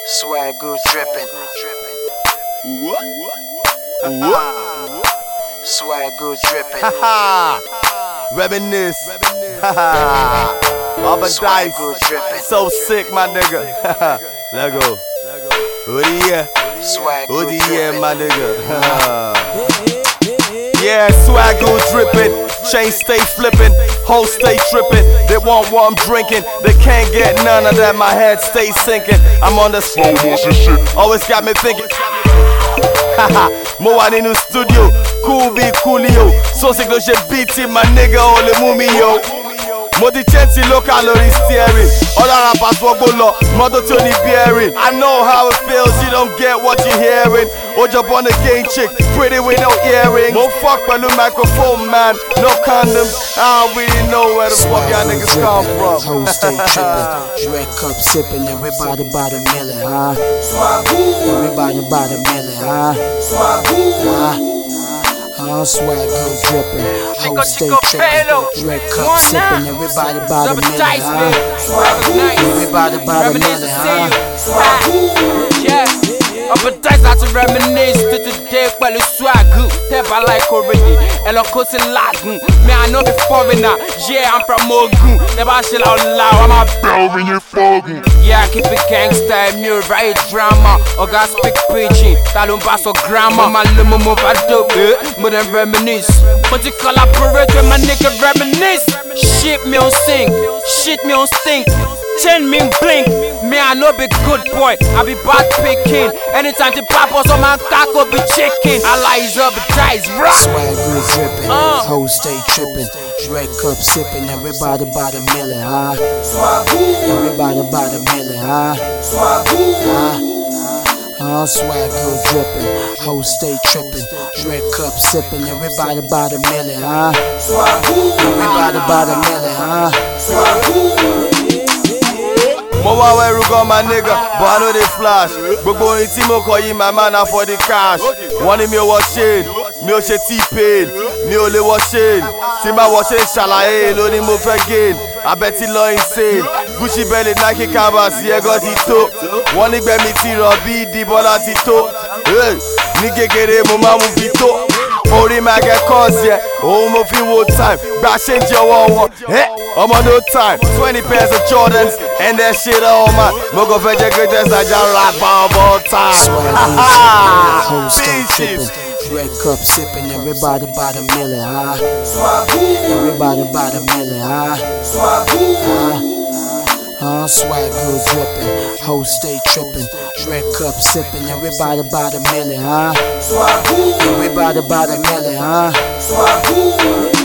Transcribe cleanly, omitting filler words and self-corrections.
Swag goose dripping. What? Swag goose dripping. Reminisce. All the Swag dice. goose dripping. So sick, my nigga. Let go. Who the year? Swag Who goose the year, dripping. my nigga? Yeah, swag goes dripping. Chain stay flipping. Hoes stay tripping. They want what I'm drinking. They can't get none of that. My head stays sinking. I'm on the slow motion shit. Always got me thinking. Mo one in the studio. Cool be coolio. So sick no shit beating my nigga. Only move me yo. Mo di chancy local lórí steering. Other rappers won't go low. Mother Tony bearing. I know how it feels. You don't get what you're hearing. Hold up on the game chick. Pretty with no earrings. Mo fuck pẹ̀lú microphone man. No condoms. I don't really know where the fuck y'all niggas come from. Hoes stay tripping. Red cup sipping. Everybody by the million, huh? Everybody by the million, huh? Swag goes dripping. Hoes stay tripping. Red cup sipping. Everybody by the million, huh? Everybody by the million, huh? Yeah. Up a dice out to reminisce to today, well it's swag good. Never like already, and of course it's lagging. Me, I know the foreigner, yeah, I'm from Ogun. Never shall out loud, I'm a bell in your fogging. Yeah, I keep it gangsta, me write drama. Or got speak preaching, talon pass or grammar. My limo move a dope, more than reminisce. But you collaborate with my nigga reminisce. Shit me on sing, shit me on stink. Chain me blink, me I know be good boy, I be bad picking. Anytime the papas on my taco be chicken, I lies up the dice, bro. Swag goes dripping, hoes stay tripping. Red cup sipping, everybody by the million, huh? Everybody by the million, huh? Swag goes dripping, hoes stay tripping. Red cup sipping, everybody by the million, huh? Everybody by the million, huh? Mo wá wẹ́rù gan my nigga, but I know they flash. Gbogbo orin tí mo kọ yìí my man na for the cash. Wọ́n ní mi ò wọ shade, mi ò ṣe T-Pain, mi ò lè wọ shade. Tí n bá wọ shade ṣàlàyé lóní mo fẹ́ gain. Abẹ́ ti lọ insane, Gucci belly Nike canvas ẹ̀gọ́ ti tó. Wọ́n ní gbẹ̀mí ti rọ̀ bí ìdí Bọ́lá ti tó. Ní kékeré mo máa mú fi tó. Orí máa gẹ kọ́ọ̀sì ẹ̀, òun mo fi wo time. Gba ṣe ń jẹ ọwọ́ wọn, ọmọ no time. 20 pairs of Jordans and that shit all man. Mo kàn fẹ́ jẹ́ greatest ajá rapper of all time. Hoes stay tripping. Red cup sipping, everybody by the million, huh? Everybody by the million, huh? Swag goes dripping, hoes stay tripping. Red cup sipping, everybody by the million, huh? Everybody by the million, huh?